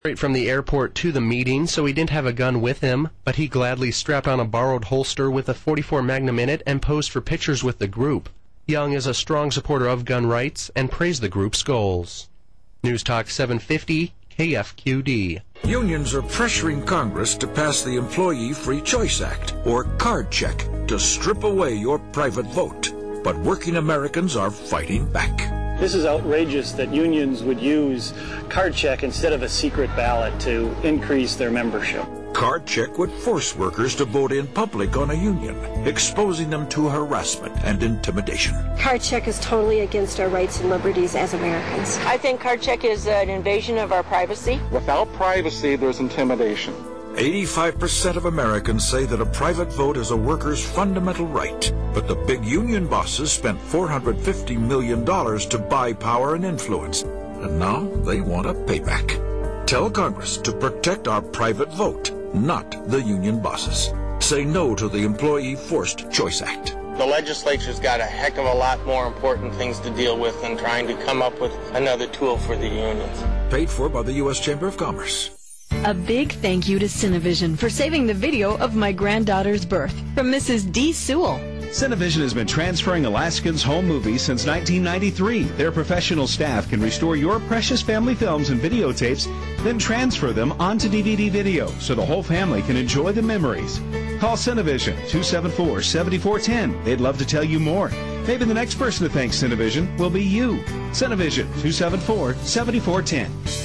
Straight from the airport to the meeting, so he didn't have a gun with him, but he gladly strapped on a borrowed holster with a .44 Magnum in it and posed for pictures with the group. Young is a strong supporter of gun rights and praised the group's goals. News Talk 750, KFQD. Unions are pressuring Congress to pass the Employee Free Choice Act, or card check, to strip away your private vote. But working Americans are fighting back. This is outrageous that unions would use card check instead of a secret ballot to increase their membership. Card check would force workers to vote in public on a union, exposing them to harassment and intimidation. Card check is totally against our rights and liberties as Americans. I think card check is an invasion of our privacy. Without privacy, there's intimidation. 85% of Americans say that a private vote is a worker's fundamental right. But the big union bosses spent $450 million to buy power and influence. And now they want a payback. Tell Congress to protect our private vote, not the union bosses. Say no to the Employee Forced Choice Act. The legislature's got a heck of a lot more important things to deal with than trying to come up with another tool for the unions. Paid for by the U.S. Chamber of Commerce. A big thank you to Cinevision for saving the video of my granddaughter's birth. From Mrs. D. Sewell. Cinevision has been transferring Alaskans' home movies since 1993. Their professional staff can restore your precious family films and videotapes, then transfer them onto DVD video so the whole family can enjoy the memories. Call Cinevision 274-7410. They'd love to tell you more. Maybe the next person to thank Cinevision will be you. Cinevision 274-7410.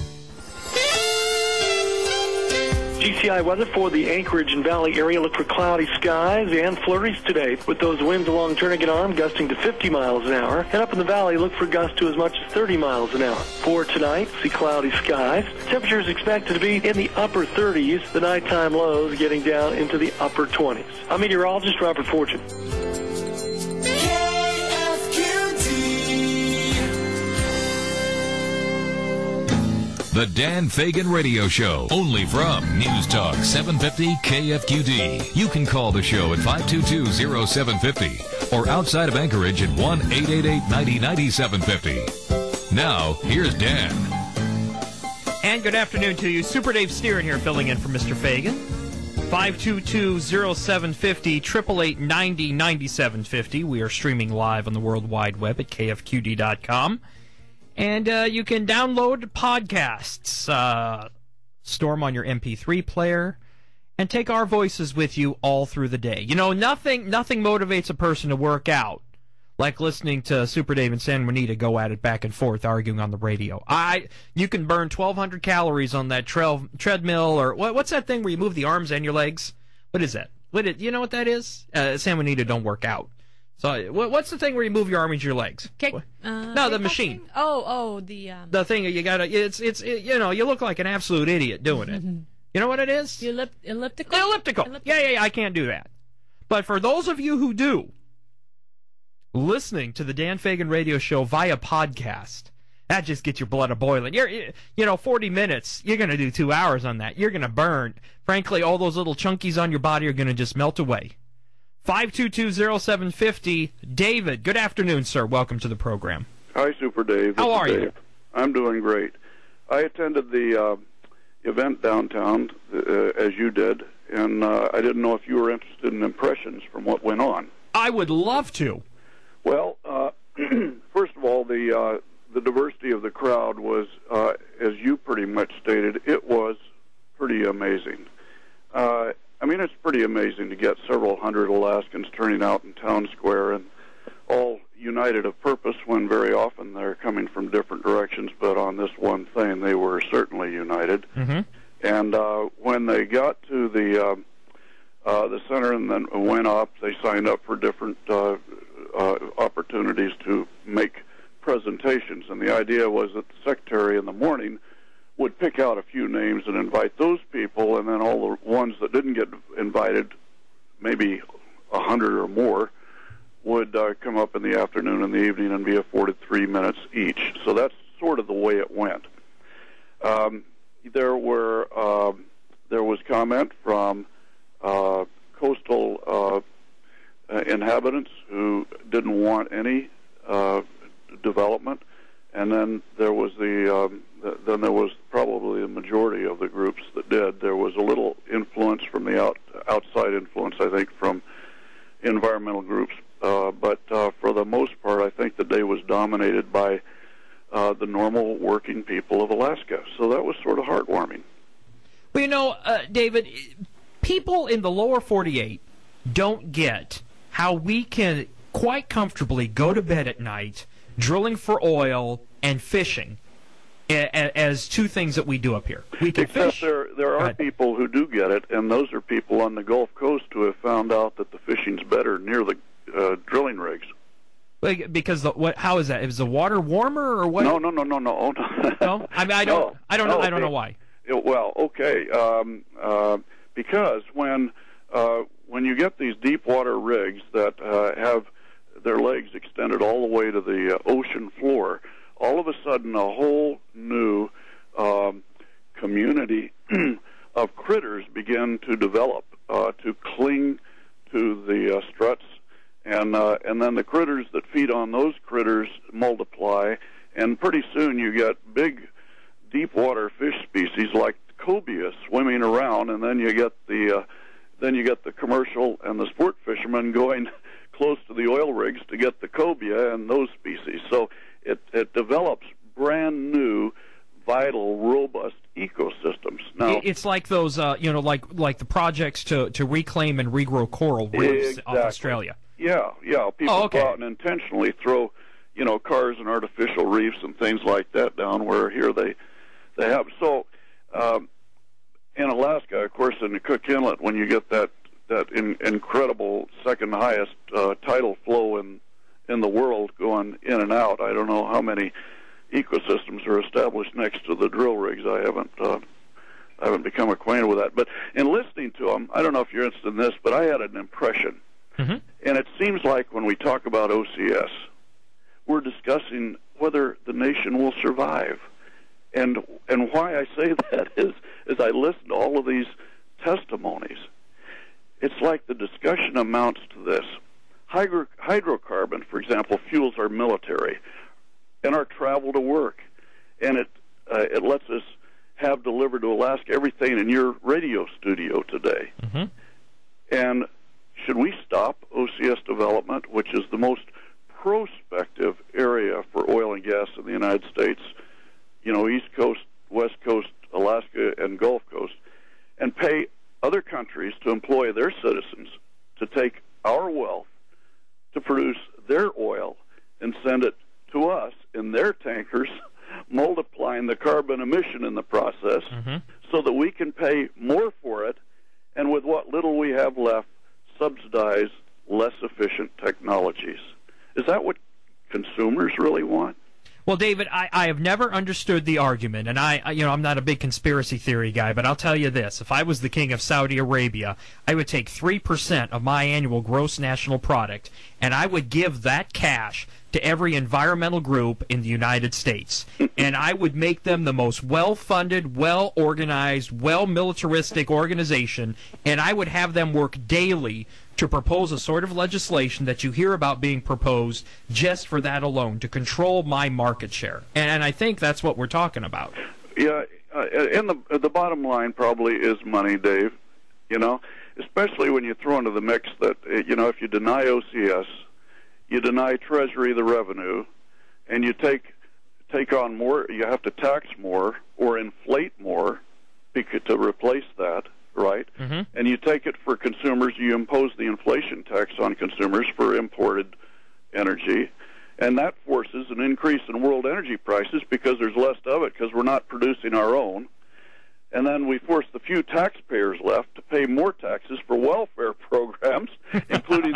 GCI weather for the Anchorage and Valley area. Look for cloudy skies and flurries today, with those winds along Turnagain Arm gusting to 50 miles an hour. And up in the valley, look for gusts to as much as 30 miles an hour. For tonight, see cloudy skies. Temperatures expected to be in the upper 30s. The nighttime lows getting down into the upper 20s. I'm meteorologist Robert Fortune. The Dan Fagan Radio Show, only from News Talk 750 KFQD. You can call the show at 522-0750 or outside of Anchorage at 1-888-90-9750. Now, here's Dan. And good afternoon to you. Super Dave Steeren here filling in for Mr. Fagan. 522-0750, 888-90-9750. We are streaming live on the World Wide Web at KFQD.com. And you can download podcasts, store them on your MP3 player, and take our voices with you all through the day. You know, nothing motivates a person to work out like listening to Super Dave and San Juanita go at it back and forth, arguing on the radio. You can burn 1,200 calories on that treadmill, or what's that thing where you move the arms and your legs? What is that? You know what that is? San Juanita don't work out. So, what's the thing where you move your arms and your legs? No, the machine. The thing you gotta. It's you know, you look like an absolute idiot doing it. You know what it is? The elliptical. The elliptical. Yeah. I can't do that. But for those of you who do, listening to the Dan Fagan Radio Show via podcast, that just gets your blood a-boiling. 40 minutes, you're going to do 2 hours on that. You're going to burn. Frankly, all those little chunkies on your body are going to just melt away. 522-0750. David, good afternoon, sir. Welcome to the program. Hi, Super Dave. How are you? I'm doing great. I attended the event downtown, as you did, and I didn't know if you were interested in impressions from what went on. I would love to. Well, first of all, the diversity of the crowd was, as you pretty much stated, it was pretty amazing. It's pretty amazing to get several hundred Alaskans turning out in Town Square and all united of purpose, when very often they're coming from different directions, but on this one thing they were certainly united. Mm-hmm. And when they got to the center and then went up, they signed up for different opportunities to make presentations, and the idea was that the secretary in the morning would pick out a few names and invite those people, and then all the ones that didn't get invited, maybe 100 or more, would come up in the afternoon and the evening and be afforded 3 minutes each. So that's sort of the way it went. There was comment from coastal inhabitants who didn't want any development. and then there was then there was probably the majority of the groups that did. There was a little influence from the outside influence, I think, from environmental groups, but for the most part, I think the day was dominated by the normal working people of Alaska. So that was sort of heartwarming. Well, David, people in the lower 48 don't get how we can quite comfortably go to bed at night drilling for oil and fishing as two things that we do up here. We can fish. There are people who do get it, and those are people on the Gulf Coast who have found out that the fishing's better near the drilling rigs. Because how is that? Is the water warmer or what? No. No, I mean I don't know why. Well, okay, because when you get these deep water rigs that have their legs extended all the way to the ocean floor, all of a sudden a whole new community of critters begin to develop to cling to the struts, and then the critters that feed on those critters multiply, and pretty soon you get big deep water fish species like cobia swimming around, and then you get the commercial and the sport fishermen going close to the oil rigs to get the cobia and those species. So it develops brand new, vital, robust ecosystems. Now it's like those, like the projects to reclaim and regrow coral reefs off Australia. Yeah. People go out and intentionally throw, cars and artificial reefs and things like that down where here they have. So in Alaska, of course, in the Cook Inlet, when you get that incredible second highest tidal flow in the world going in and out, I don't know how many ecosystems are established next to the drill rigs. I haven't become acquainted with that. But in listening to them, I don't know if you're interested in this, but I had an impression. Mm-hmm. And it seems like when we talk about OCS, we're discussing whether the nation will survive. And why I say that is I listen to all of these testimonies. It's like the discussion amounts to this. Hydrocarbon, for example, fuels our military and our travel to work. And it lets us have delivered to Alaska everything in your radio studio today. Mm-hmm. And should we stop OCS development, which is the most prospective area for oil and gas in the United States, East Coast, West Coast, Alaska, and Gulf Coast, and pay other countries to employ their citizens to take our wealth to produce their oil and send it to us in their tankers, multiplying the carbon emission in the process, so that we can pay more for it, and with what little we have left, subsidize less efficient technologies. Is that what consumers really want? Well, David, I have never understood the argument, and I'm not a big conspiracy theory guy, but I'll tell you this. If I was the king of Saudi Arabia, I would take 3% of my annual gross national product, and I would give that cash to every environmental group in the United States. And I would make them the most well-funded, well-organized, well-militaristic organization, and I would have them work daily to propose a sort of legislation that you hear about being proposed just for that alone, to control my market share. And I think that's what we're talking about. Yeah, and the bottom line probably is money, Dave, especially when you throw into the mix that, if you deny OCS, you deny Treasury the revenue, and you take on more, you have to tax more or inflate more to replace that, right? Mm-hmm. And you take it for consumers, you impose the inflation tax on consumers for imported energy, and that forces an increase in world energy prices because there's less of it because we're not producing our own. And then we force the few taxpayers left to pay more taxes for welfare programs, including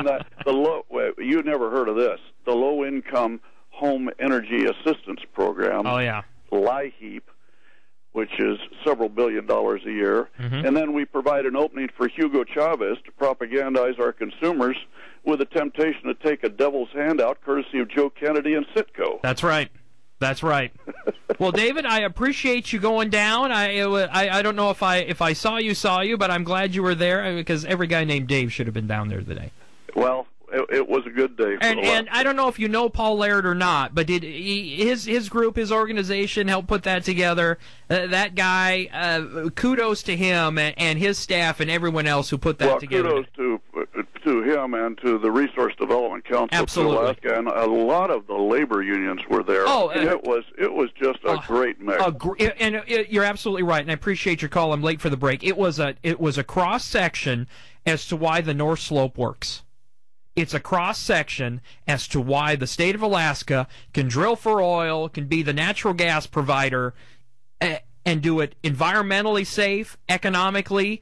you never heard of this, the Low-Income Home Energy Assistance Program. Oh, yeah. LIHEAP, which is several $billion a year. Mm-hmm. And then we provide an opening for Hugo Chavez to propagandize our consumers with a temptation to take a devil's handout courtesy of Joe Kennedy and Citgo. That's right. That's right. Well, David, I appreciate you going down. I don't know if I saw you, but I'm glad you were there because every guy named Dave should have been down there today. Well, it was a good day. And I don't know if you know Paul Laird or not, but did his group, his organization, help put that together? That guy, kudos to him and his staff and everyone else who put that together. Kudos to him and to the Resource Development Council of Alaska, and a lot of the labor unions were there. It was just a great mix. You're absolutely right, and I appreciate your call. I'm late for the break. It was a cross section as to why the North Slope works. It's a cross section as to why the state of Alaska can drill for oil, can be the natural gas provider, and do it environmentally safe, economically,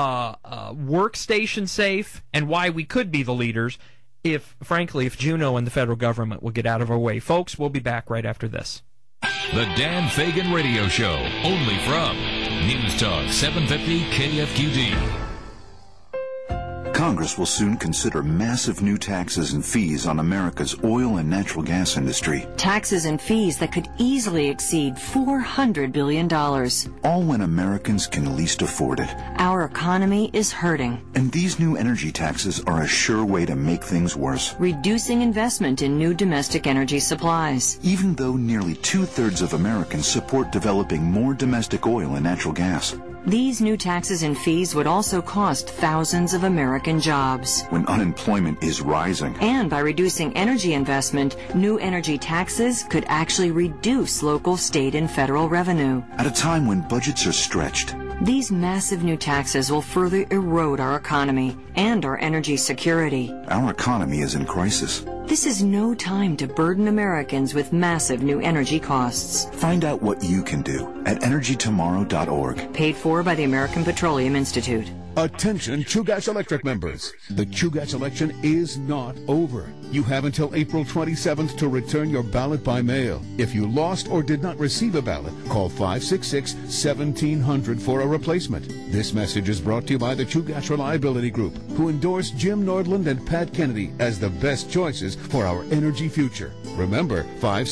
workstation safe, and why we could be the leaders if Juneau and the federal government will get out of our way. Folks, we'll be back right after this. The Dan Fagan Radio Show, only from News Talk 750 KFQD. Congress will soon consider massive new taxes and fees on America's oil and natural gas industry. Taxes and fees that could easily exceed $400 billion. All when Americans can least afford it. Our economy is hurting. And these new energy taxes are a sure way to make things worse. Reducing investment in new domestic energy supplies. Even though nearly 2/3 of Americans support developing more domestic oil and natural gas. These new taxes and fees would also cost thousands of American jobs. When unemployment is rising. And by reducing energy investment, new energy taxes could actually reduce local, state, and federal revenue. At a time when budgets are stretched. These massive new taxes will further erode our economy and our energy security. Our economy is in crisis. This is no time to burden Americans with massive new energy costs. Find out what you can do at energytomorrow.org. Paid for by the American Petroleum Institute. Attention Chugach Electric members. The Chugach election is not over. You have until April 27th to return your ballot by mail. If you lost or did not receive a ballot, call 566-1700 for a replacement. This message is brought to you by the Chugach Reliability Group, who endorse Jim Nordland and Pat Kennedy as the best choices for our energy future. Remember,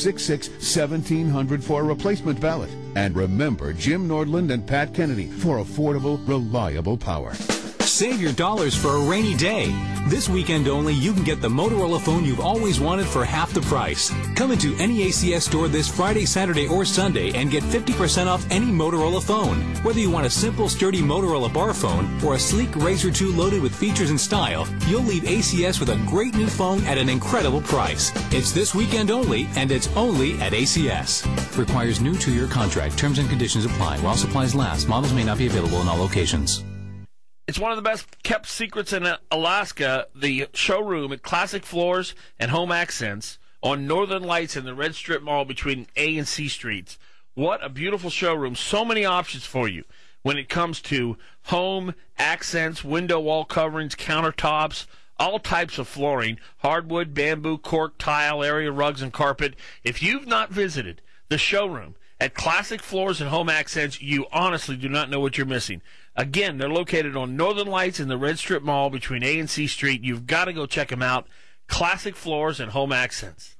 566-1700 for a replacement ballot. And remember Jim Nordland and Pat Kennedy for affordable, reliable power. Save your dollars for a rainy day. This weekend only, you can get the Motorola phone you've always wanted for half the price. Come into any ACS store this Friday, Saturday, or Sunday and get 50% off any Motorola phone. Whether you want a simple, sturdy Motorola bar phone or a sleek Razr 2 loaded with features and style, you'll leave ACS with a great new phone at an incredible price. It's this weekend only, and it's only at ACS. Requires new 2-year contract. Terms and conditions apply. While supplies last, models may not be available in all locations. It's one of the best kept secrets in Alaska, the showroom at Classic Floors and Home Accents on Northern Lights in the Red Strip Mall between A and C Streets. What a beautiful showroom. So many options for you when it comes to home accents, window wall coverings, countertops, all types of flooring, hardwood, bamboo, cork, tile, area rugs, and carpet. If you've not visited the showroom at Classic Floors and Home Accents, you honestly do not know what you're missing. Again, they're located on Northern Lights in the Red Strip Mall between A and C Street. You've got to go check them out. Classic Floors and Home Accents.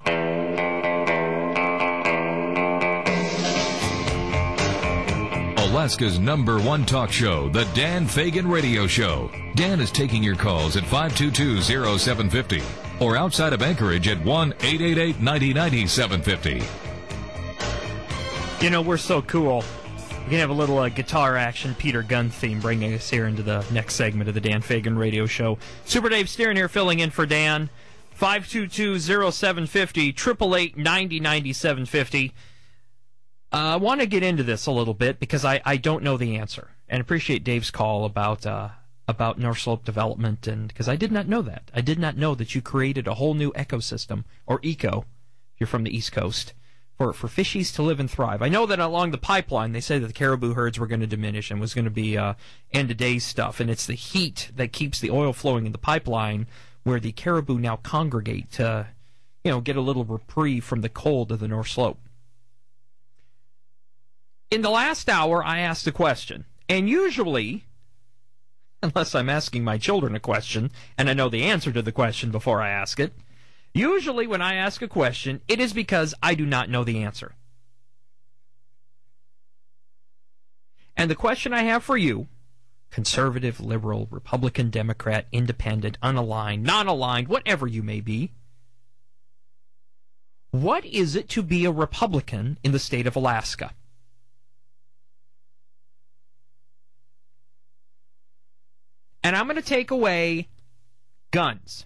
Alaska's #1 talk show, The Dan Fagan Radio Show. Dan is taking your calls at 522-0750 or outside of Anchorage at 1-888-9090-750. You know, we're so cool. We can have a little guitar action Peter Gunn theme bringing us here into the next segment of the Dan Fagan Radio Show. Super Dave Steering here filling in for Dan. 522-0750, 888-9090-750. I want to get into this a little bit because I don't know the answer. And appreciate Dave's call about North Slope development, and because I did not know that. I did not know that you created a whole new ecosystem, or eco, if you're from the East Coast, for fishies to live and thrive. I know that along the pipeline, they say that the caribou herds were going to diminish and was going to be end-of-days stuff, and it's the heat that keeps the oil flowing in the pipeline where the caribou now congregate to, get a little reprieve from the cold of the North Slope. In the last hour, I asked a question, and usually, unless I'm asking my children a question, and I know the answer to the question before I ask it, usually when I ask a question, it is because I do not know the answer. And the question I have for you, conservative, liberal, Republican, Democrat, independent, unaligned, non-aligned, whatever you may be. What is it to be a Republican in the state of Alaska? And I'm going to take away guns.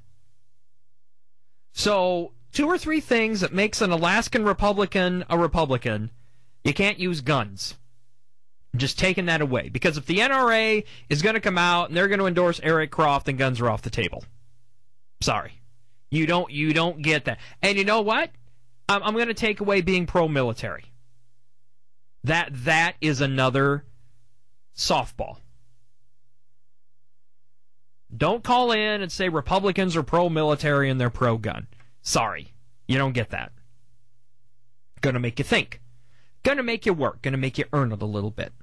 So, 2 or 3 things that makes an Alaskan Republican a Republican. You can't use guns. I'm just taking that away. Because if the NRA is going to come out and they're going to endorse Eric Croft, then guns are off the table. Sorry. You don't get that. And you know what? I'm going to take away being pro-military. That is another softball. Don't call in and say Republicans are pro-military and they're pro-gun. Sorry. You don't get that. Going to make you think. Going to make you work. Going to make you earn it a little bit.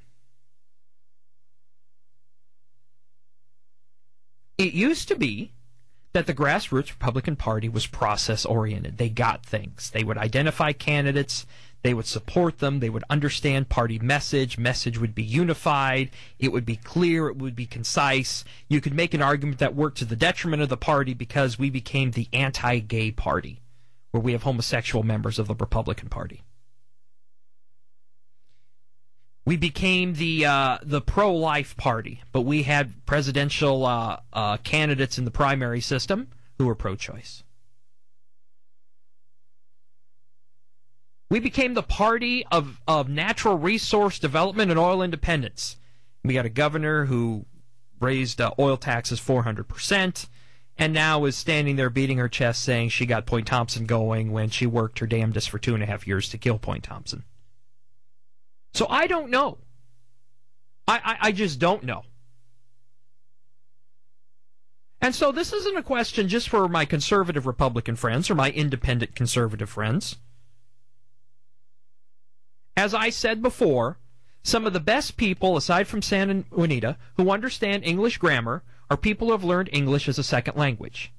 It used to be that the grassroots Republican Party was process-oriented. They got things. They would identify candidates. They would support them. They would understand party message. Message would be unified. It would be clear. It would be concise. You could make an argument that worked to the detriment of the party because we became the anti-gay party, where we have homosexual members of the Republican Party. We became the pro-life party, but we had presidential candidates in the primary system who were pro-choice. We became the party of natural resource development and oil independence. We got a governor who raised oil taxes 400%, and now is standing there beating her chest saying she got Point Thompson going when she worked her damnedest for 2.5 years to kill Point Thompson. So I don't know. I just don't know. And so this isn't a question just for my conservative Republican friends or my independent conservative friends. As I said before, some of the best people, aside from Santa Juanita, who understand English grammar are people who have learned English as a second language.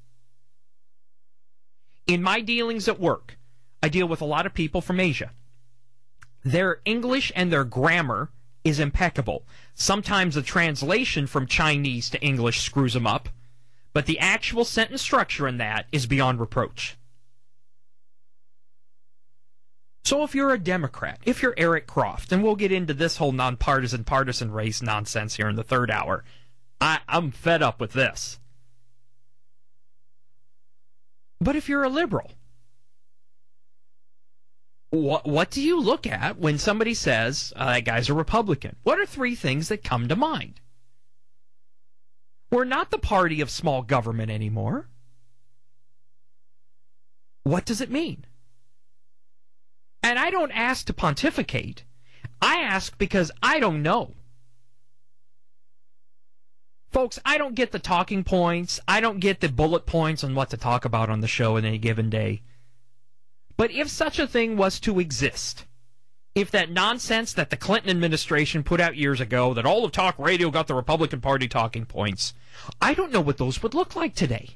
In my dealings at work, I deal with a lot of people from Asia. Their English and their grammar is impeccable. Sometimes the translation from Chinese to English screws them up, but the actual sentence structure in that is beyond reproach. So if you're a Democrat, if you're Eric Croft, and we'll get into this whole nonpartisan, partisan race nonsense here in the third hour, I'm fed up with this. But if you're a liberal, what do you look at when somebody says, that guy's a Republican? What are 3 things that come to mind? We're not the party of small government anymore. What does it mean? And I don't ask to pontificate. I ask because I don't know. Folks, I don't get the talking points. I don't get the bullet points on what to talk about on the show in any given day. But if such a thing was to exist, if that nonsense that the Clinton administration put out years ago, that all of talk radio got the Republican Party talking points, I don't know what those would look like today.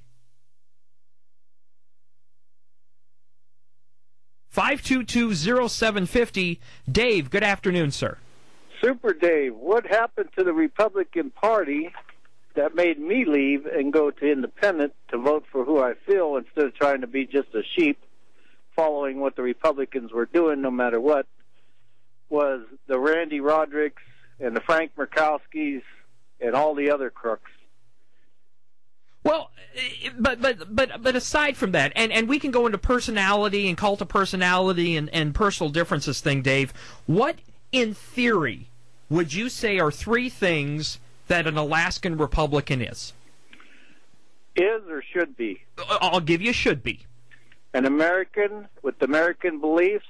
522-0750. Dave, good afternoon, sir. Super Dave, what happened to the Republican Party that made me leave and go to independent to vote for who I feel instead of trying to be just a sheep following what the Republicans were doing no matter what? Was the Randy Rodricks and the Frank Murkowskis and all the other crooks. Well, but aside from that, and we can go into personality and cult of personality and personal differences thing, Dave, what in theory would you say are 3 things that an Alaskan Republican is? Is or should be? I'll give you should be. An American with American beliefs,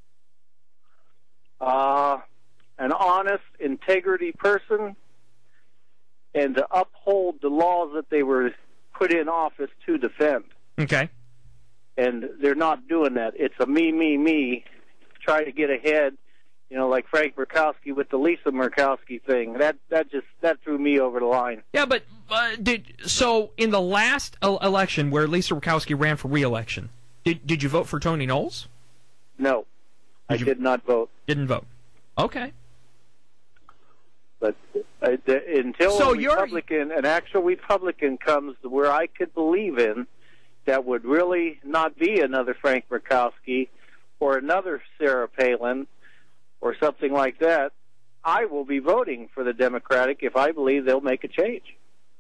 an honest, integrity person, and to uphold the laws that they were put in office to defend. Okay. And they're not doing that. It's a me, try to get ahead, like Frank Murkowski with the Lisa Murkowski thing. That threw me over the line. Yeah, but so in the last election where Lisa Murkowski ran for re-election, did you vote for Tony Knowles? No, I did not vote. Didn't vote. Okay. But Until an actual Republican comes where I could believe in, that would really not be another Frank Murkowski or another Sarah Palin or something like that, I will be voting for the Democratic if I believe they'll make a change.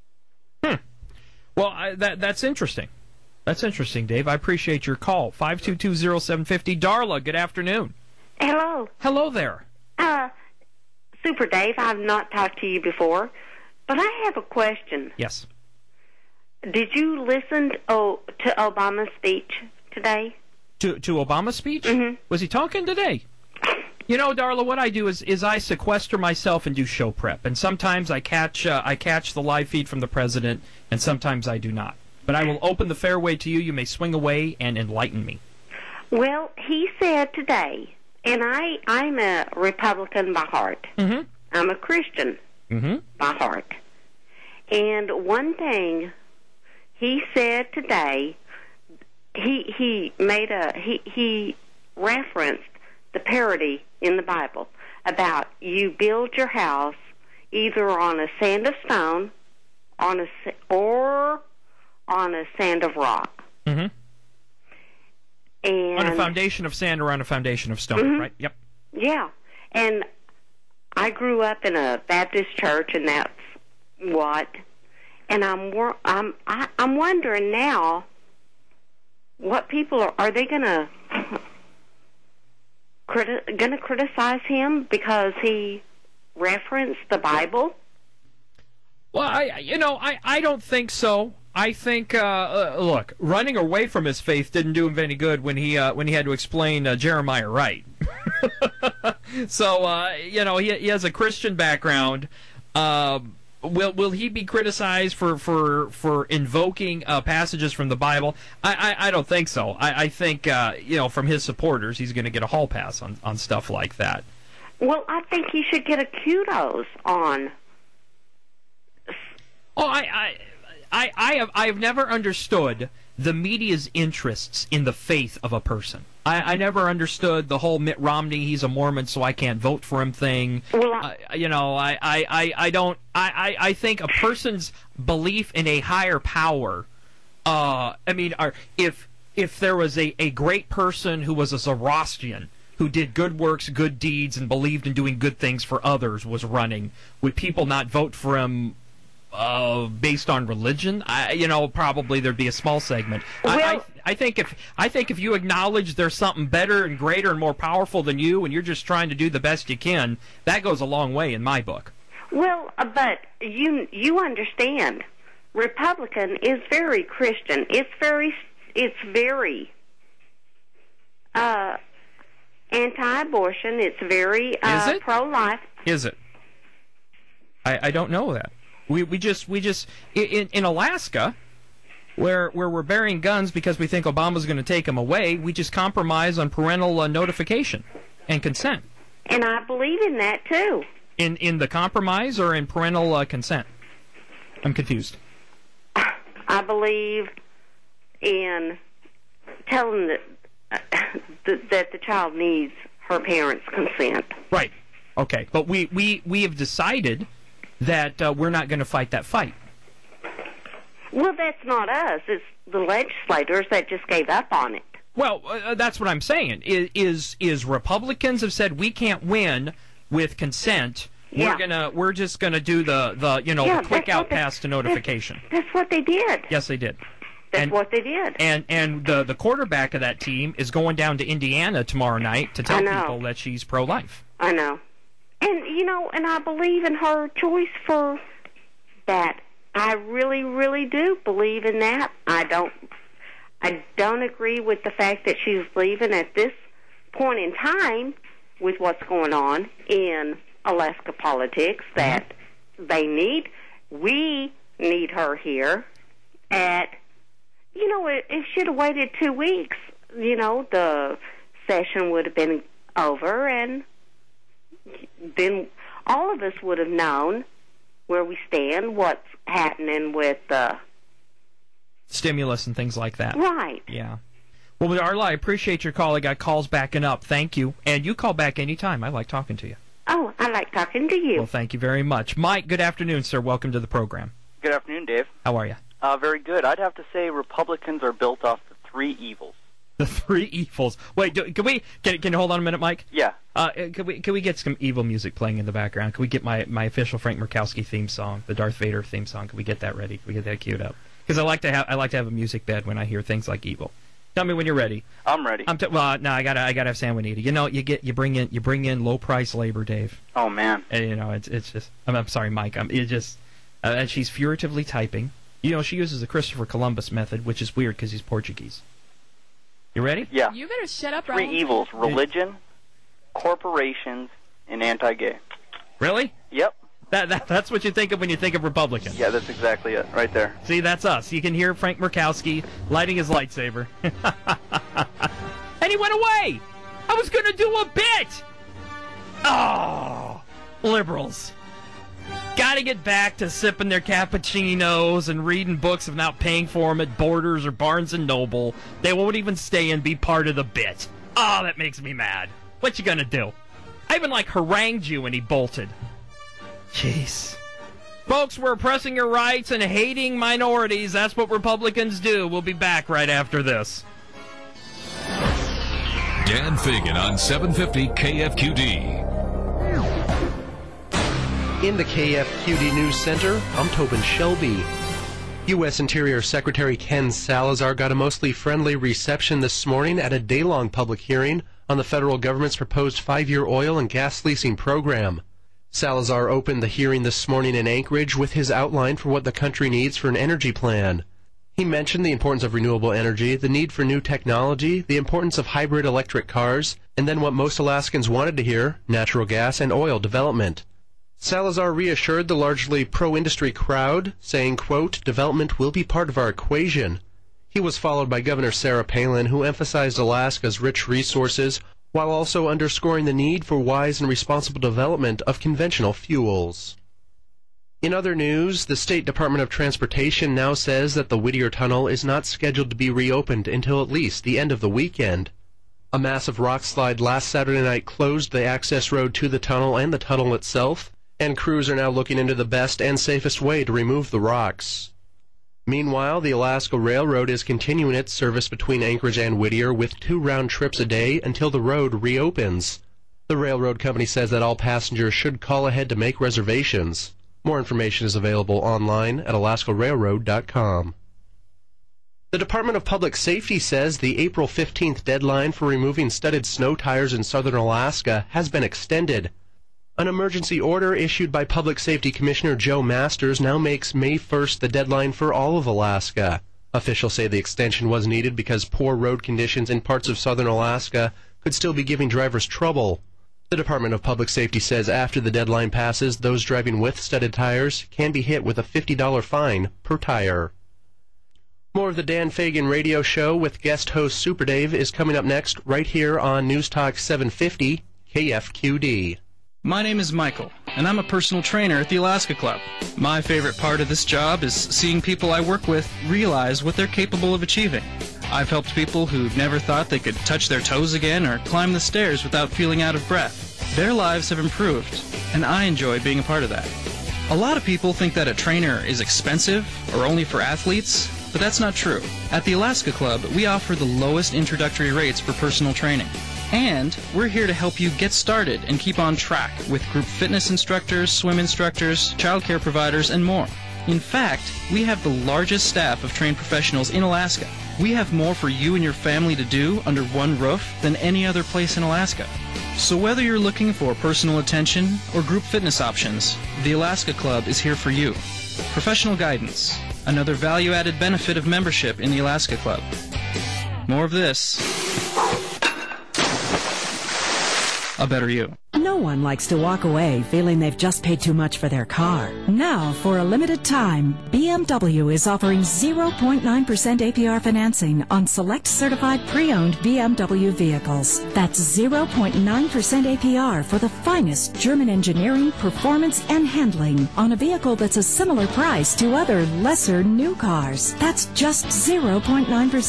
Well, that's interesting. That's interesting, Dave. I appreciate your call. 522-0750. Darla, good afternoon. Hello. Hello there. Super Dave, I've not talked to you before, but I have a question. Yes. Did you listen to Obama's speech today? To Obama's speech? Mm-hmm. Was he talking today? You know, Darla, what I do is I sequester myself and do show prep, and sometimes I catch the live feed from the president, and sometimes I do not. But I will open the fairway to you. You may swing away and enlighten me. Well, he said today, and I'm a Republican by heart. Mm-hmm. I'm a Christian by heart. And one thing he said today, he referenced the parody in the Bible about you build your house either on a sand of stone or on a sand of rock. Mm-hmm. And on a foundation of sand or on a foundation of stone, right? Yep. Yeah. And I grew up in a Baptist church, and that's what. And I'm wondering now, what people are they going to criticize him because he referenced the Bible? Well, I don't think so. I think, look, running away from his faith didn't do him any good when he had to explain Jeremiah right. So, he has a Christian background. Will he be criticized for invoking passages from the Bible? I don't think so. I think, from his supporters, he's going to get a hall pass on stuff like that. Well, I think he should get a kudos on. Oh, I have never understood the media's interests in the faith of a person. I never understood the whole Mitt Romney, he's a Mormon, so I can't vote for him thing. Well, I don't. I think a person's belief in a higher power. If there was a great person who was a Zoroastrian, who did good works, good deeds, and believed in doing good things for others, was running, would people not vote for him? Based on religion, probably there'd be a small segment. Well, I think if you acknowledge there's something better and greater and more powerful than you, and you're just trying to do the best you can, that goes a long way in my book. Well, but you understand, Republican is very Christian. It's very anti-abortion. It's very pro-life. Is it? I don't know that. We just in Alaska, where we're burying guns because we think Obama's going to take them away, we just compromise on parental notification and consent. And I believe in that too. In the compromise or in parental consent? I'm confused. I believe in telling that the child needs her parents' consent. Right. Okay. But we have decided that we're not going to fight that fight. Well, that's not us. It's the legislators that just gave up on it. Well, that's what I'm saying. Is Republicans have said we can't win with consent. Yeah. We're just gonna do the quick out pass to notification. That's what they did. Yes, they did. That's what they did. And the quarterback of that team is going down to Indiana tomorrow night to tell people that she's pro-life. I know. And, and I believe in her choice for that. I really, really do believe in that. I don't agree with the fact that she's leaving at this point in time with what's going on in Alaska politics, that we need her here if she'd have waited 2 weeks, the session would have been over, and then all of us would have known where we stand, what's happening with stimulus and things like that. Right. Yeah. Well, Darla, I appreciate your call. I got calls backing up. Thank you. And you call back anytime. I like talking to you. Oh, I like talking to you. Well, thank you very much. Mike, good afternoon, sir. Welcome to the program. Good afternoon, Dave. How are you? Very good. I'd have to say Republicans are built off the three evils. The three evils. Wait, can you hold on a minute, Mike? Yeah. Can we get some evil music playing in the background? Can we get my official Frank Murkowski theme song, the Darth Vader theme song? Can we get that ready? Can we get that queued up? Because I like to have a music bed when I hear things like evil. Tell me when you're ready. I'm ready. No, I gotta have San Juanita. You know, you bring in low price labor, Dave. Oh man. And, you know, it's just. I'm sorry, Mike. And she's furtively typing. You know, she uses the Christopher Columbus method, which is weird because he's Portuguese. You ready? Yeah. You better shut up, Three evils: religion, corporations, and anti-gay. Really? Yep. That's what you think of when you think of Republicans. Yeah, that's exactly it, right there. See, that's us. You can hear Frank Murkowski lighting his lightsaber. And he went away! I was going to do a bit! Oh, liberals. Gotta get back to sipping their cappuccinos and reading books without paying for them at Borders or Barnes & Noble. They won't even stay and be part of the bit. Oh, that makes me mad. What you gonna do? I even, harangued you when he bolted. Jeez. Folks, we're oppressing your rights and hating minorities. That's what Republicans do. We'll be back right after this. Dan Fagan on 750 KFQD. In the KFQD News Center, I'm Tobin Shelby. U.S. Interior Secretary Ken Salazar got a mostly friendly reception this morning at a day-long public hearing on the federal government's proposed 5-year oil and gas leasing program. Salazar opened the hearing this morning in Anchorage with his outline for what the country needs for an energy plan. He mentioned the importance of renewable energy, the need for new technology, the importance of hybrid electric cars, and then what most Alaskans wanted to hear, natural gas and oil development. Salazar reassured the largely pro-industry crowd, saying, quote, development will be part of our equation. He was followed by Governor Sarah Palin, who emphasized Alaska's rich resources, while also underscoring the need for wise and responsible development of conventional fuels. In other news, the State Department of Transportation now says that the Whittier Tunnel is not scheduled to be reopened until at least the end of the weekend. A massive rock slide last Saturday night closed the access road to the tunnel and the tunnel itself, and crews are now looking into the best and safest way to remove the rocks. Meanwhile, the Alaska Railroad is continuing its service between Anchorage and Whittier with 2 round trips a day until the road reopens. The railroad company says that all passengers should call ahead to make reservations. More information is available online at alaskarailroad.com. The Department of Public Safety says the April 15th deadline for removing studded snow tires in southern Alaska has been extended. An emergency order issued by Public Safety Commissioner Joe Masters now makes May 1st the deadline for all of Alaska. Officials say the extension was needed because poor road conditions in parts of southern Alaska could still be giving drivers trouble. The Department of Public Safety says after the deadline passes, those driving with studded tires can be hit with a $50 fine per tire. More of the Dan Fagan Radio Show with guest host Super Dave is coming up next right here on News Talk 750 KFQD. My name is Michael, and I'm a personal trainer at the Alaska Club. My favorite part of this job is seeing people I work with realize what they're capable of achieving. I've helped people who never thought they could touch their toes again or climb the stairs without feeling out of breath. Their lives have improved, and I enjoy being a part of that. A lot of people think that a trainer is expensive or only for athletes, but that's not true. At the Alaska Club, we offer the lowest introductory rates for personal training. And we're here to help you get started and keep on track with group fitness instructors, swim instructors, childcare providers, and more. In fact, we have the largest staff of trained professionals in Alaska. We have more for you and your family to do under one roof than any other place in Alaska. So whether you're looking for personal attention or group fitness options, the Alaska Club is here for you. Professional guidance, another value-added benefit of membership in the Alaska Club. More of this. A better you. No one likes to walk away feeling they've just paid too much for their car. Now, for a limited time, BMW is offering 0.9% APR financing on select certified pre-owned BMW vehicles. That's 0.9% APR for the finest German engineering, performance, and handling on a vehicle that's a similar price to other lesser new cars. That's just 0.9%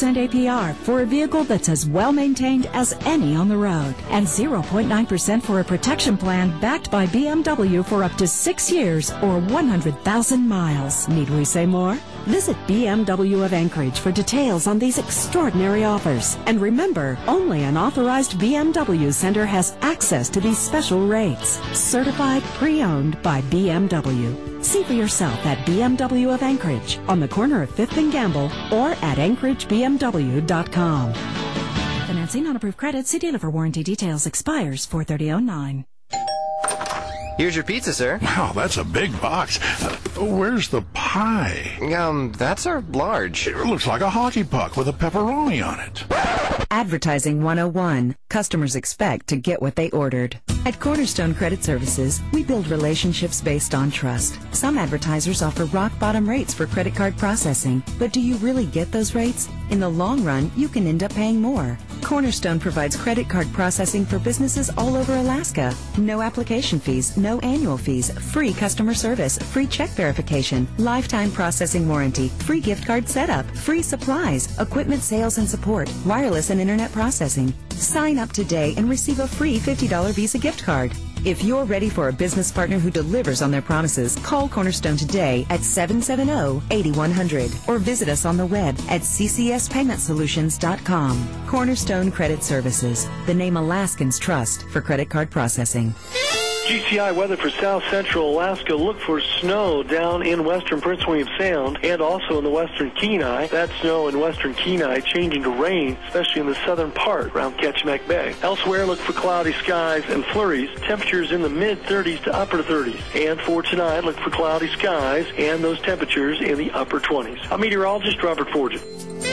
APR for a vehicle that's as well maintained as any on the road, and 0.9% for a protection plan backed by BMW for up to 6 years or 100,000 miles. Need we say more? Visit BMW of Anchorage for details on these extraordinary offers. And remember, only an authorized BMW center has access to these special rates. Certified pre-owned by BMW. See for yourself at BMW of Anchorage on the corner of 5th and Gamble or at AnchorageBMW.com. Financing on approved credit. See dealer for warranty details. Expires 4/30/09. Here's your pizza, sir. Wow, that's a big box. Where's the pie? That's our large. It looks like a hockey puck with a pepperoni on it. Advertising 101. Customers expect to get what they ordered. At Cornerstone Credit Services, we build relationships based on trust. Some advertisers offer rock-bottom rates for credit card processing, but do you really get those rates? In the long run, you can end up paying more. Cornerstone provides credit card processing for businesses all over Alaska. No application fees, no annual fees, free customer service, free check verification, lifetime processing warranty, free gift card setup, free supplies, equipment sales and support, wireless and internet processing. Sign up today and receive a free $50 Visa gift card. If you're ready for a business partner who delivers on their promises, call Cornerstone today at 770-8100 or visit us on the web at ccspaymentsolutions.com. Cornerstone Credit Services, the name Alaskans trust for credit card processing. GCI weather for south central Alaska. Look for snow down in western Prince William Sound and also in the western Kenai. That snow in western Kenai changing to rain, especially in the southern part around Ketchimak Bay. Elsewhere, look for cloudy skies and flurries. Temperatures in the mid-30s to upper 30s. And for tonight, look for cloudy skies and those temperatures in the upper 20s. I'm meteorologist Robert Forget.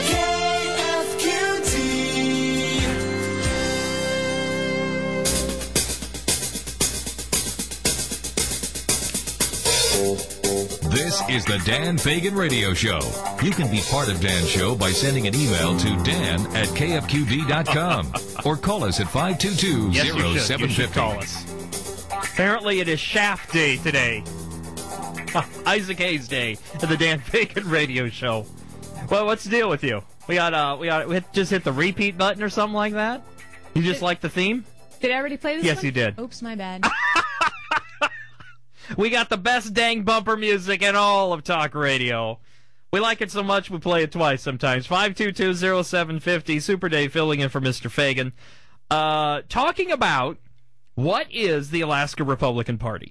This is the Dan Fagan Radio Show. You can be part of Dan's show by sending an email to dan@kfqd.com or call us at 522-0750. You should call us. Apparently it is Shaft Day today. Isaac Hayes Day at the Dan Fagan Radio Show. Well, what's the deal with you? We just hit the repeat button or something like that? You just like the theme? Did I already play this Yes, one? you did. Oops, my bad. We got the best dang bumper music in all of talk radio. We like it so much we play it twice sometimes. 522-0750, Super Dave filling in for Mr. Fagan. Talking about what is the Alaska Republican Party.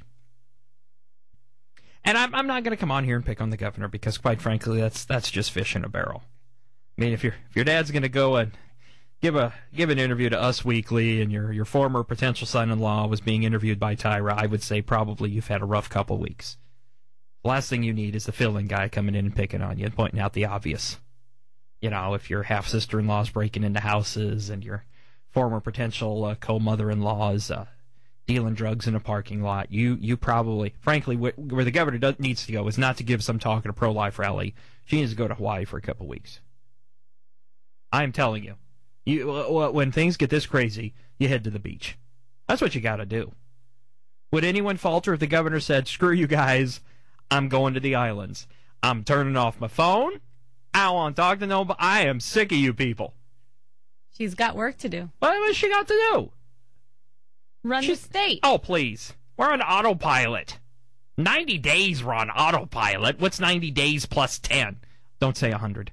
And I'm not going to come on here and pick on the governor because, quite frankly, that's just fish in a barrel. I mean, if your dad's going to go and give an interview to Us Weekly, and your former potential son-in-law was being interviewed by Tyra, I would say probably you've had a rough couple weeks. The last thing you need is the fill-in guy coming in and picking on you and pointing out the obvious. You know, if your half-sister-in-law's breaking into houses and your former potential co-mother-in-law is dealing drugs in a parking lot, you probably, frankly, where the governor needs to go is not to give some talk at a pro-life rally. She needs to go to Hawaii for a couple weeks. I'm telling you. When things get this crazy, you head to the beach. That's what you got to do. Would anyone falter if the governor said, screw you guys, I'm going to the islands. I'm turning off my phone. I don't want to talk to nobody. I am sick of you people. She's got work to do. What has she got to do? Run the state. Oh, please. We're on autopilot. 90 days we're on autopilot. What's 90 days plus 10? Don't say 100.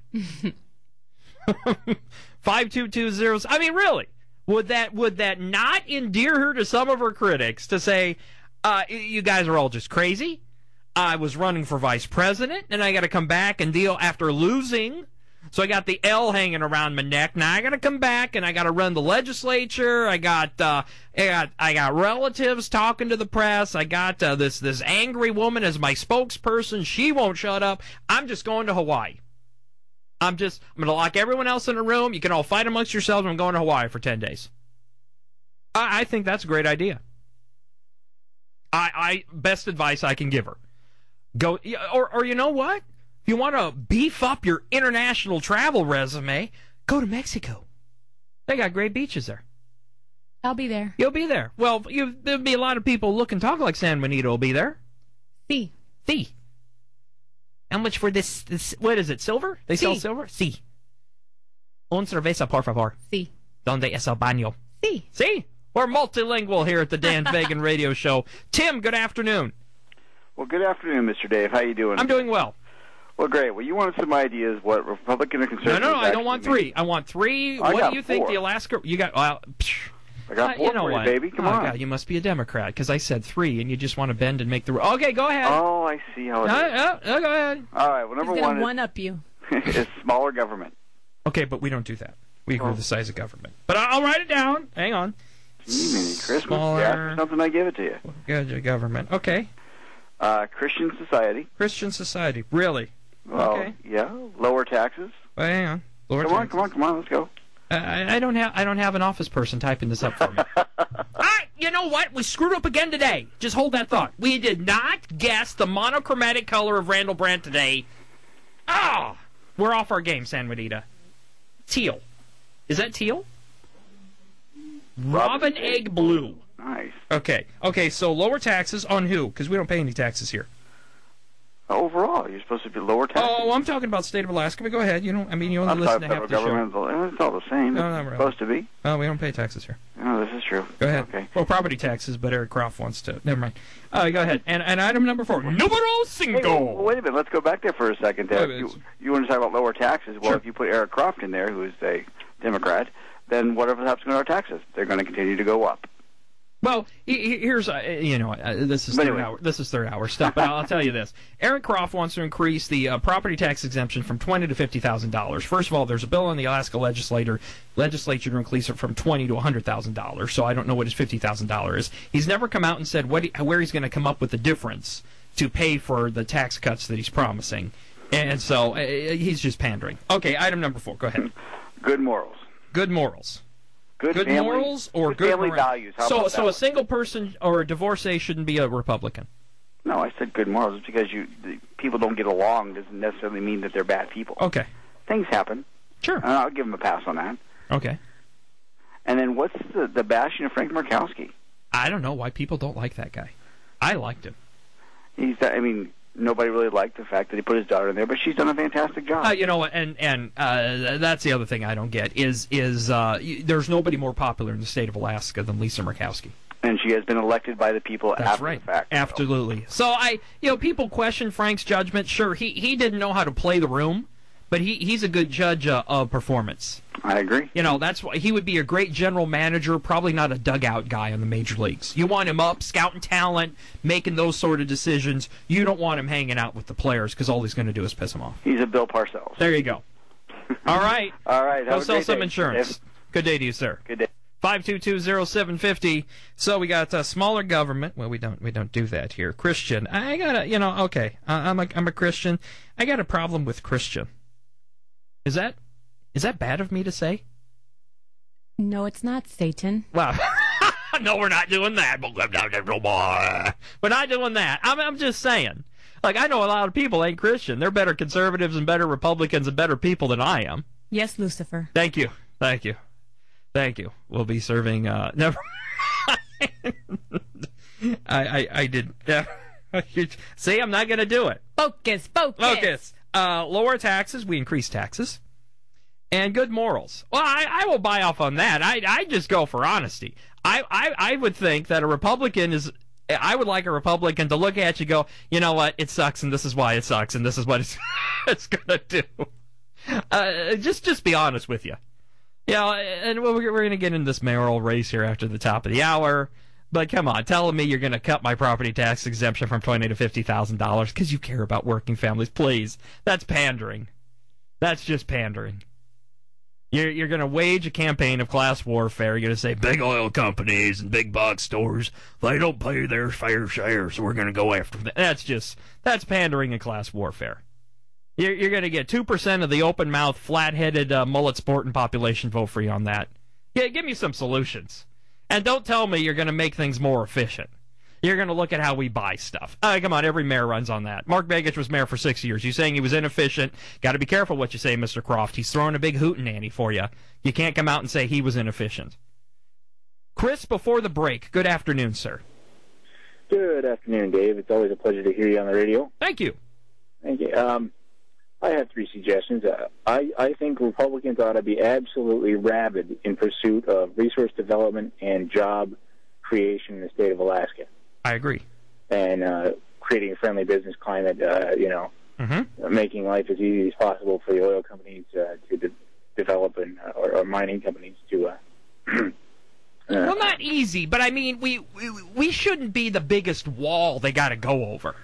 5220. I mean, really, would that not endear her to some of her critics to say, you guys are all just crazy? I was running for vice president, and I got to come back and deal after losing. So I got the L hanging around my neck. Now I got to come back and I got to run the legislature. I got relatives talking to the press. I got this angry woman as my spokesperson. She won't shut up. I'm just going to Hawaii. I'm going to lock everyone else in a room. You can all fight amongst yourselves. I'm going to Hawaii for 10 days. I think that's a great idea. Best advice I can give her. Go, or you know what? If you want to beef up your international travel resume, go to Mexico. They got great beaches there. I'll be there. You'll be there. Well, there'll be a lot of people look and talk like San Benito will be there. Sí. How much for this, what is it, silver? They sell silver? Un cerveza, por favor. Sí. ¿Dónde es el baño? Sí. Sí. We're multilingual here at the Dan Fagan Radio Show. Tim, good afternoon. Well, good afternoon, Mr. Dave. How you doing? I'm doing well. Well, great. Well, you wanted some ideas what Republican and conservative. No, I don't want three. I want three. What do you think the Alaska? You got. Well, I got four for you, baby. Come on. God, you must be a Democrat because I said three, and you just want to bend and make the. Okay, go ahead. Oh, I see how it is. Go ahead. All right. Well, number one up you. is smaller government. Okay, but we don't do that. We agree with the size of government. But I'll write it down. Hang on. Christmas. Smaller. Yeah, for something I give it to you. Good government. Okay. Christian society. Christian society. really? Well, okay. Yeah. Lower taxes. Well, hang on. Lower come taxes. on. Let's go. I don't have an office person typing this up for me. You know what? We screwed up again today. Just hold that thought. We did not guess the monochromatic color of Randall Brandt today. Ah, we're off our game, San Juanita. Teal. Is that teal? Robin egg blue. Nice. Okay. So lower taxes on who? Because we don't pay any taxes here. Overall, you're supposed to be lower taxes. Oh, I'm talking about the state of Alaska. But go ahead. You only listen to half the show. It's all the same. No, not really. really. Supposed to be. Oh, we don't pay taxes here. No, this is true. Go ahead. Okay. Well, property taxes, but Eric Croft wants to. Never mind. Go ahead. And item number 4. Numero cinco. Hey, well, wait a minute. Let's go back there for a second. You want to talk about lower taxes? Well, Sure. If you put Eric Croft in there, who is a Democrat, then whatever happens to our taxes, they're going to continue to go up. Well, here's this is third hour stuff, but I'll tell you this: Eric Croft wants to increase the property tax exemption from $20,000 to $50,000. First of all, there's a bill in the Alaska legislature to increase it from $20,000 to $100,000. So I don't know what his $50,000 is. He's never come out and said where he's going to come up with the difference to pay for the tax cuts that he's promising, and so he's just pandering. Okay, item number 4. Go ahead. Good morals. Good morals. Good family, morals or good family values. How about so that? A single person or a divorcee shouldn't be a Republican. No, I said good morals. It's because people don't get along doesn't necessarily mean that they're bad people. Okay. Things happen. Sure. I'll give them a pass on that. Okay. And then what's the bashing of Frank Murkowski? I don't know why people don't like that guy. I liked him. Nobody really liked the fact that he put his daughter in there, but she's done a fantastic job. And that's the other thing I don't get is there's nobody more popular in the state of Alaska than Lisa Murkowski. And she has been elected by the people after the fact. Absolutely. So people question Frank's judgment. Sure, he didn't know how to play the room, but he's a good judge of performance. I agree. That's why he would be a great general manager, probably not a dugout guy in the major leagues. You want him up, scouting talent, making those sort of decisions. You don't want him hanging out with the players because all he's going to do is piss them off. He's a Bill Parcells. There you go. All right. All right. Go sell some insurance. Good day to you, sir. Good day. 522-0750. So we got smaller government. Well, we don't do that here. Christian. I got okay. I'm a Christian. I got a problem with Christian. Is that bad of me to say? No, it's not, Satan. Well, no, we're not doing that. We're not doing that. I'm just saying. I know a lot of people ain't Christian. They're better conservatives and better Republicans and better people than I am. Yes, Lucifer. Thank you. We'll be serving. Never. I did. See, I'm not going to do it. Focus. Lower taxes. We increase taxes. And good morals. Well, I will buy off on that. I just go for honesty. I would think that a Republican is... I would like a Republican to look at you and go, you know what, it sucks, and this is why it sucks, and this is what it's going to do. Just be honest with you. And we're going to get into this mayoral race here after the top of the hour. But come on, telling me you're going to cut my property tax exemption from $20,000 to $50,000 because you care about working families, please. That's pandering. That's just pandering. You're going to wage a campaign of class warfare. You're going to say big oil companies and big box stores, they don't pay their fair share, so we're going to go after them. That's pandering and class warfare. You're going to get 2% of the open-mouth, flat-headed, mullet-sporting population vote for you on that. Yeah, give me some solutions. And don't tell me you're going to make things more efficient. You're going to look at how we buy stuff. Come on, every mayor runs on that. Mark Begich was mayor for 6 years. You saying he was inefficient? Got to be careful what you say, Mr. Croft. He's throwing a big hootenanny for you. You can't come out and say he was inefficient. Chris, before the break, good afternoon, sir. Good afternoon, Dave. It's always a pleasure to hear you on the radio. Thank you. Thank you. I have three suggestions. I think Republicans ought to be absolutely rabid in pursuit of resource development and job creation in the state of Alaska. I agree. And creating a friendly business climate, making life as easy as possible for the oil companies to develop or mining companies to... well, not easy, but I mean, we shouldn't be the biggest wall they got to go over.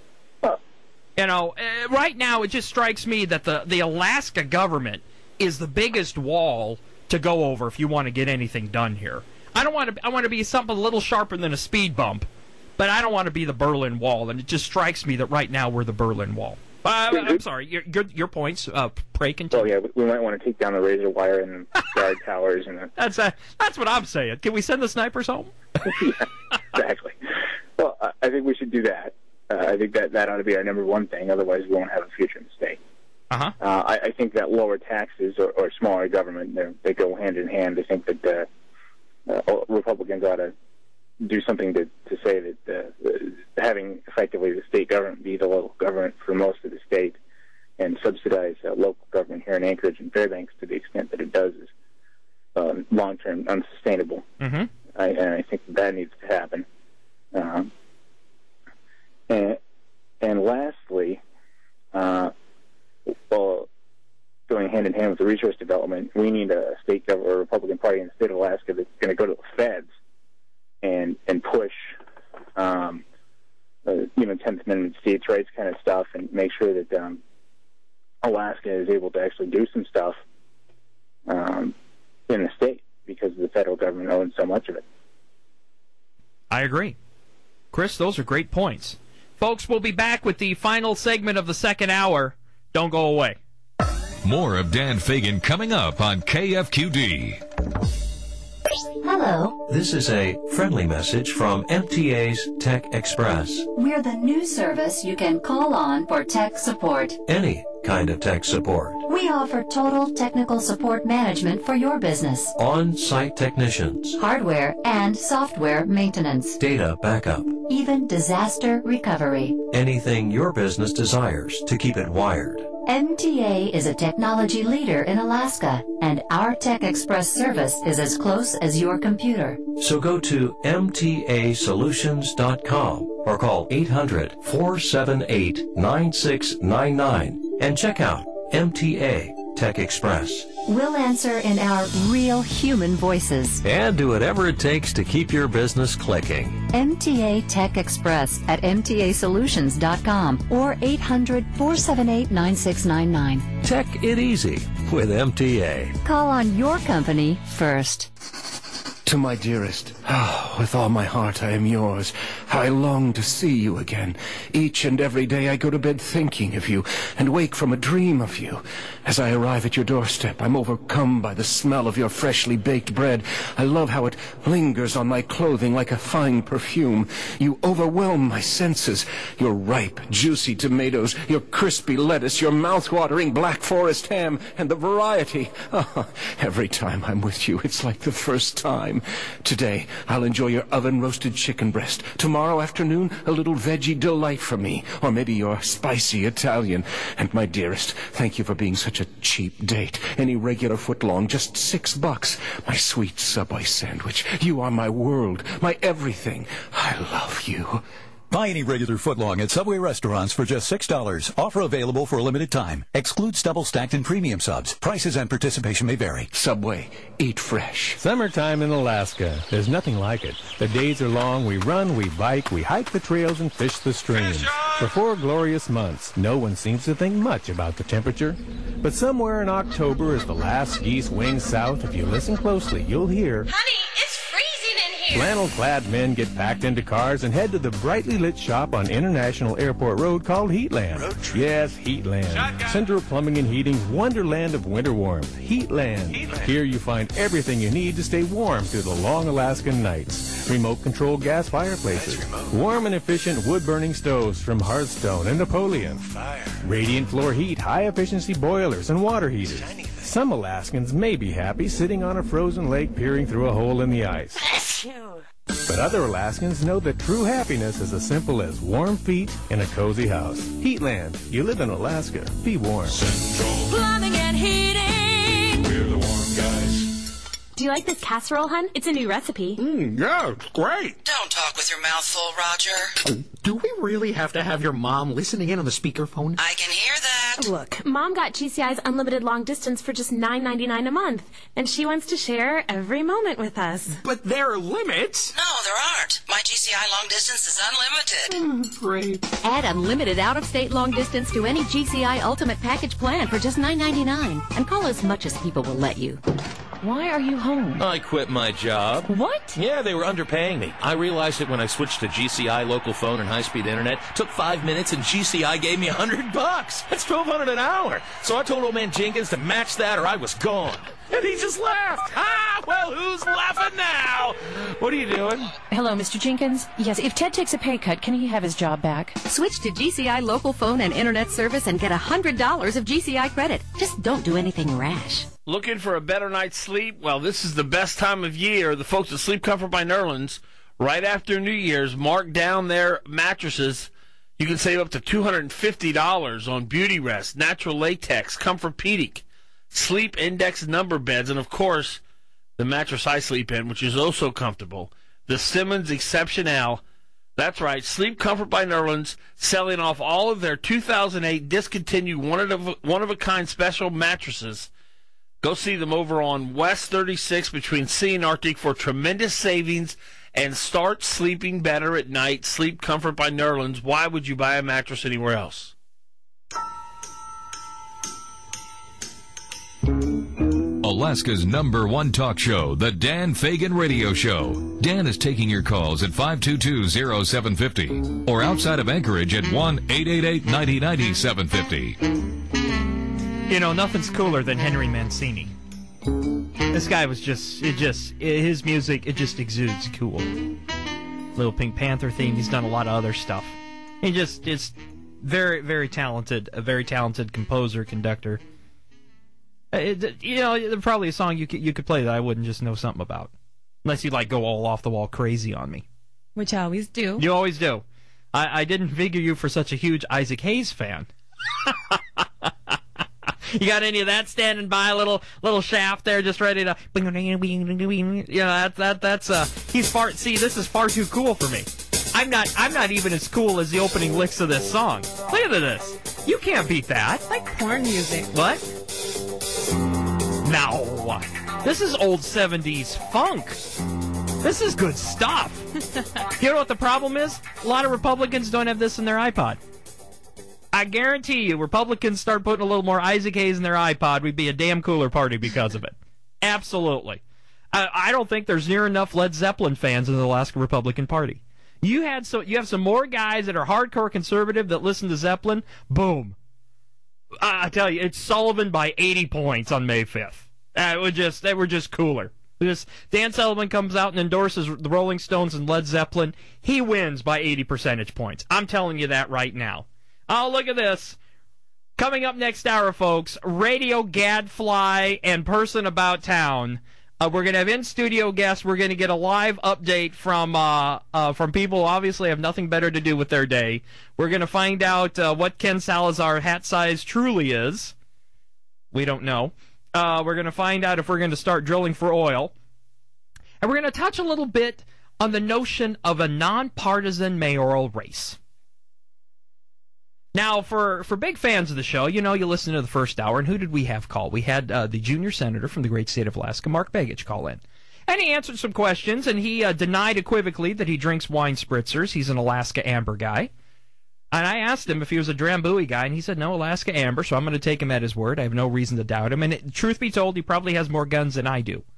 Right now it just strikes me that the Alaska government is the biggest wall to go over if you want to get anything done here. I want to be something a little sharper than a speed bump, but I don't want to be the Berlin Wall, and it just strikes me that right now we're the Berlin Wall. I'm sorry, your points. Pray continue. Oh yeah, we might want to take down the razor wire and guard towers and. That's what I'm saying. Can we send the snipers home? Yeah, exactly. Well, I think we should do that. I think that ought to be our number one thing. Otherwise, we won't have a future in the state. I think that lower taxes or smaller government, they go hand in hand. I think that Republicans ought to do something to say that having effectively the state government be the local government for most of the state and subsidize local government here in Anchorage and Fairbanks to the extent that it does is long-term unsustainable. And I think that needs to happen. And lastly, going hand in hand with the resource development, we need a state government or Republican Party in the state of Alaska that's going to go to the feds and push, 10th Amendment states' rights kind of stuff, and make sure that Alaska is able to actually do some stuff in the state because the federal government owns so much of it. I agree. Chris, those are great points. Folks, we'll be back with the final segment of the second hour. Don't go away. More of Dan Fagan coming up on KFQD. Hello. This is a friendly message from MTA's Tech Express. We're the new service you can call on for tech support. Any kind of tech support. We offer total technical support management for your business. On-site technicians. Hardware and software maintenance. Data backup. Even disaster recovery. Anything your business desires to keep it wired. MTA is a technology leader in Alaska, and our Tech Express service is as close as your computer. So go to mtasolutions.com or call 800-478-9699 and check out MTA Tech Express. We'll answer in our real human voices. And do whatever it takes to keep your business clicking. MTA Tech Express at mtasolutions.com or 800-478-9699. Tech it easy with MTA. Call on your company first. To my dearest, with all my heart I am yours. How I long to see you again. Each and every day I go to bed thinking of you and wake from a dream of you. As I arrive at your doorstep, I'm overcome by the smell of your freshly baked bread. I love how it lingers on my clothing like a fine perfume. You overwhelm my senses. Your ripe, juicy tomatoes, your crispy lettuce, your mouth-watering Black Forest ham, and the variety. Every time I'm with you, it's like the first time. Today, I'll enjoy your oven-roasted chicken breast. Tomorrow afternoon, a little veggie delight for me, or maybe your spicy Italian. And my dearest, thank you for being such a cheap date. Any regular footlong, just $6. My sweet Subway sandwich. You are my world, my everything. I love you. Buy any regular footlong at Subway restaurants for just $6. Offer available for a limited time. Excludes double stacked and premium subs. Prices and participation may vary. Subway, eat fresh. Summertime in Alaska. There's nothing like it. The days are long. We run, we bike, we hike the trails and fish the streams. For 4 glorious months, no one seems to think much about the temperature. But somewhere in October, as the last geese wing south, if you listen closely, you'll hear... Honey, it's freezing in here! Flannel-clad men get packed into cars and head to the brightly lit shop on International Airport Road called Heatland. Yes, Heatland. Central Plumbing and Heating's wonderland of winter warmth. Heatland. Here you find everything you need to stay warm through the long Alaskan nights. Remote-controlled gas fireplaces. Warm and efficient wood-burning stoves from Hearthstone and Napoleon. Radiant floor heat, high-efficiency boilers, and water heaters. Some Alaskans may be happy sitting on a frozen lake peering through a hole in the ice. But other Alaskans know that true happiness is as simple as warm feet in a cozy house. Heatland. You live in Alaska. Be warm. Plumbing and heating. We're the warm guys. Do you like this casserole, hun? It's a new recipe. Yeah, it's great. Don't talk with your mouth full, Roger. Do we really have to have your mom listening in on the speakerphone? I can hear that. Look, Mom got GCI's unlimited long distance for just $9.99 a month, and she wants to share every moment with us. But there are limits. No, there aren't. My GCI long distance is unlimited. Great. Add unlimited out-of-state long distance to any GCI Ultimate Package plan for just $9.99, and call as much as people will let you. Why are you home? I quit my job. What? Yeah, they were underpaying me. I realized it when I switched to GCI local phone and high-speed internet. Took 5 minutes and GCI gave me $100. That's $1,200 an hour. So I told old man Jenkins to match that or I was gone. And he just laughed. Ah, well, who's laughing now? What are you doing? Hello, Mr. Jenkins. Yes, if Ted takes a pay cut, can he have his job back? Switch to GCI local phone and internet service and get $100 of GCI credit. Just don't do anything rash. Looking for a better night's sleep? Well, this is the best time of year. The folks at Sleep Comfort by Nerlens, right after New Year's, mark down their mattresses. You can save up to $250 on Beauty Rest, Natural Latex, Comfortpedic, Sleep Index number beds, and, of course, the mattress I sleep in, which is also comfortable, the Simmons Exceptional. That's right, Sleep Comfort by Nerlens, selling off all of their 2008 discontinued one-of-a-kind special mattresses. Go see them over on West 36 between C and Arctic for tremendous savings and start sleeping better at night. Sleep Comfort by Nerlens. Why would you buy a mattress anywhere else? Alaska's #1 talk show, The Dan Fagan Radio Show. Dan is taking your calls at 522-0750 or outside of Anchorage at 1-888-9090-750. You know, nothing's cooler than Henry Mancini. This guy was his music, it just exudes cool. Little Pink Panther theme, he's done a lot of other stuff. He just is very, very talented, a very talented composer, conductor. There's probably a song you could play that I wouldn't just know something about. Unless you, go all off the wall crazy on me. Which I always do. You always do. I didn't figure you for such a huge Isaac Hayes fan. You got any of that standing by, a little shaft there, just ready to... he's far... See, this is far too cool for me. I'm not even as cool as the opening licks of this song. Look at this. You can't beat that. Like porn music. What? No. This is old 70s funk. This is good stuff. You know what the problem is? A lot of Republicans don't have this in their iPod. I guarantee you, Republicans start putting a little more Isaac Hayes in their iPod, we'd be a damn cooler party because of it. Absolutely. I don't think there's near enough Led Zeppelin fans in the Alaska Republican Party. You have some more guys that are hardcore conservative that listen to Zeppelin. Boom. I tell you, it's Sullivan by 80 points on May 5th. They were just cooler. Dan Sullivan comes out and endorses the Rolling Stones and Led Zeppelin. He wins by 80 percentage points. I'm telling you that right now. Oh, look at this. Coming up next hour, folks, radio gadfly and person about town. We're going to have in-studio guests. We're going to get a live update from people who obviously have nothing better to do with their day. We're going to find out what Ken Salazar hat size truly is. We don't know. We're going to find out if we're going to start drilling for oil. And we're going to touch a little bit on the notion of a nonpartisan mayoral race. Now, for big fans of the show, you listen to the first hour, and who did we have call? We had the junior senator from the great state of Alaska, Mark Begich, call in. And he answered some questions, and he denied equivocally that he drinks wine spritzers. He's an Alaska Amber guy. And I asked him if he was a Drambuie guy, and he said, no, Alaska Amber, so I'm going to take him at his word. I have no reason to doubt him. And truth be told, he probably has more guns than I do.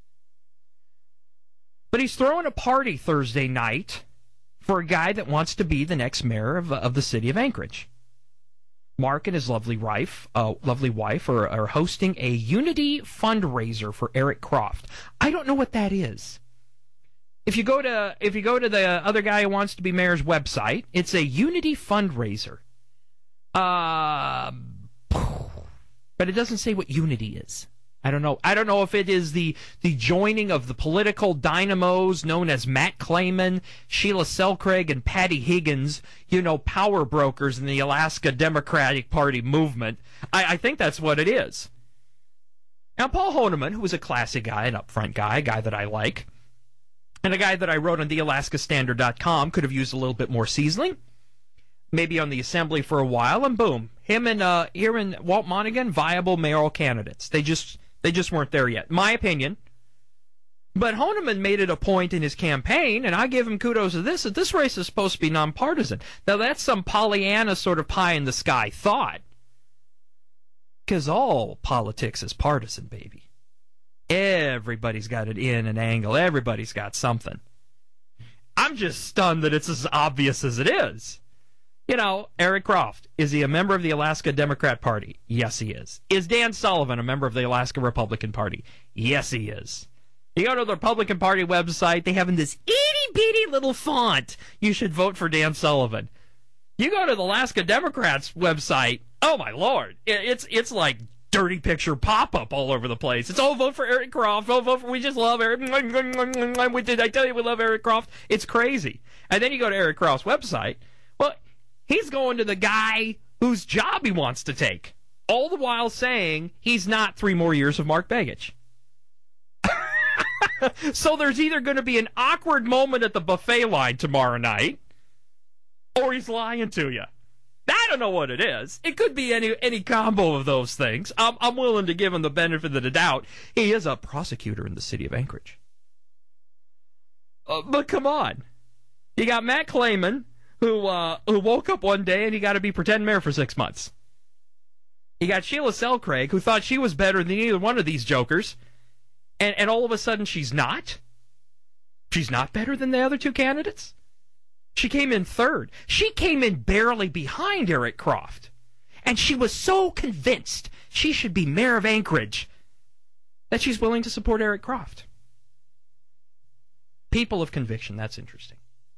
But he's throwing a party Thursday night for a guy that wants to be the next mayor of the city of Anchorage. Mark and his lovely wife are hosting a Unity fundraiser for Eric Croft. I don't know what that is. If you go to the other guy who wants to be mayor's website, it's a Unity fundraiser. But it doesn't say what Unity is. I don't know. I don't know if it is the joining of the political dynamos known as Matt Clayman, Sheila Selcraig, and Patty Higgins, power brokers in the Alaska Democratic Party movement. I think that's what it is. Now, Paul Honeman, who is a classy guy, an upfront guy, a guy that I like, and a guy that I wrote on thealaskastandard.com, could have used a little bit more seasoning. Maybe on the assembly for a while, and boom, him and Walt Monaghan, viable mayoral candidates. They just weren't there yet, my opinion. But Honeman made it a point in his campaign, and I give him kudos to this, that this race is supposed to be nonpartisan. Now, that's some Pollyanna sort of pie-in-the-sky thought. Because all politics is partisan, baby. Everybody's got an in and angle. Everybody's got something. I'm just stunned that it's as obvious as it is. Eric Croft, is he a member of the Alaska Democrat Party? Yes, he is. Is Dan Sullivan a member of the Alaska Republican Party? Yes, he is. You go to the Republican Party website, they have in this itty-bitty little font, you should vote for Dan Sullivan. You go to the Alaska Democrats website, oh my Lord, it's like dirty picture pop-up all over the place. It's, vote for Eric Croft, vote for, we just love Eric, did I tell you we love Eric Croft? It's crazy. And then you go to Eric Croft's website, well, he's going to the guy whose job he wants to take, all the while saying he's not 3 more years of Mark Begich. So there's either going to be an awkward moment at the buffet line tomorrow night, or he's lying to you. I don't know what it is. It could be any combo of those things. I'm willing to give him the benefit of the doubt. He is a prosecutor in the city of Anchorage. But come on. You got Matt Clayman, who woke up one day and he got to be pretend mayor for 6 months. You got Sheila Selcraig, who thought she was better than either one of these jokers, and all of a sudden she's not? She's not better than the other 2 candidates? She came in 3rd. She came in barely behind Eric Croft. And she was so convinced she should be mayor of Anchorage that she's willing to support Eric Croft. People of conviction, that's interesting.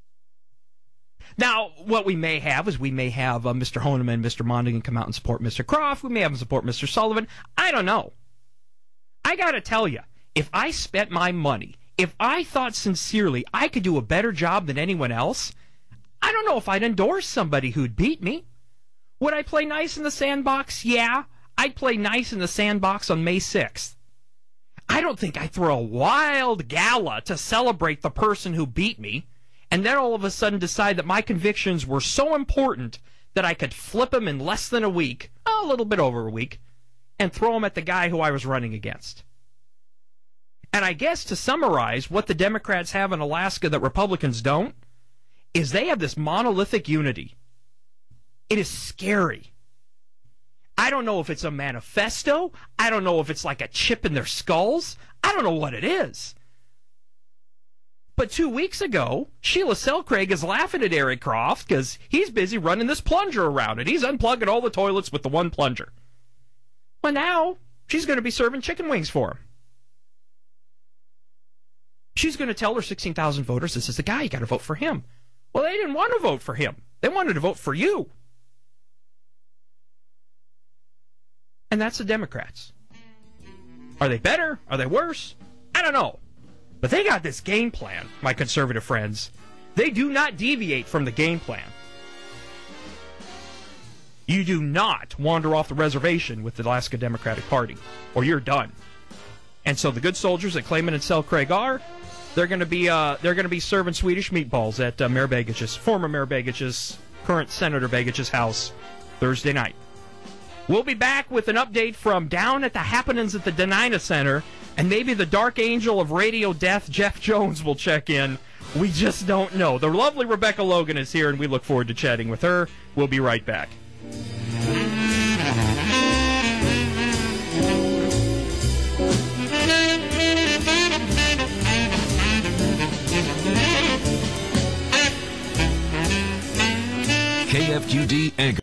Now, what we may have is Mr. Honeman and Mr. Monaghan come out and support Mr. Croft. We may have them support Mr. Sullivan. I don't know. I got to tell you, if I spent my money, if I thought sincerely I could do a better job than anyone else, I don't know if I'd endorse somebody who'd beat me. Would I play nice in the sandbox? Yeah, I'd play nice in the sandbox on May 6th. I don't think I'd throw a wild gala to celebrate the person who beat me, and then all of a sudden decide that my convictions were so important that I could flip them in less than a week, a little bit over a week, and throw them at the guy who I was running against. And I guess to summarize, what the Democrats have in Alaska that Republicans don't, is they have this monolithic unity. It is scary. I don't know if it's a manifesto. I don't know if it's like a chip in their skulls. I don't know what it is. But 2 weeks ago, Sheila Selcraig is laughing at Eric Croft because he's busy running this plunger around it. He's unplugging all the toilets with the one plunger. Well, now she's going to be serving chicken wings for him. She's going to tell her 16,000 voters, this is the guy, you got to vote for him. Well, they didn't want to vote for him. They wanted to vote for you. And that's the Democrats. Are they better? Are they worse? I don't know. But they got this game plan, my conservative friends. They do not deviate from the game plan. You do not wander off the reservation with the Alaska Democratic Party, or you're done. And so the good soldiers that Clayman and Selcraig are, they're going to be serving Swedish meatballs at Mayor Begich's, former Mayor Begich's, current Senator Begich's house Thursday night. We'll be back with an update from down at the happenings at the Denina Center, and maybe the dark angel of radio death, Jeff Jones, will check in. We just don't know. The lovely Rebecca Logan is here, and we look forward to chatting with her. We'll be right back. KFQD Anchor.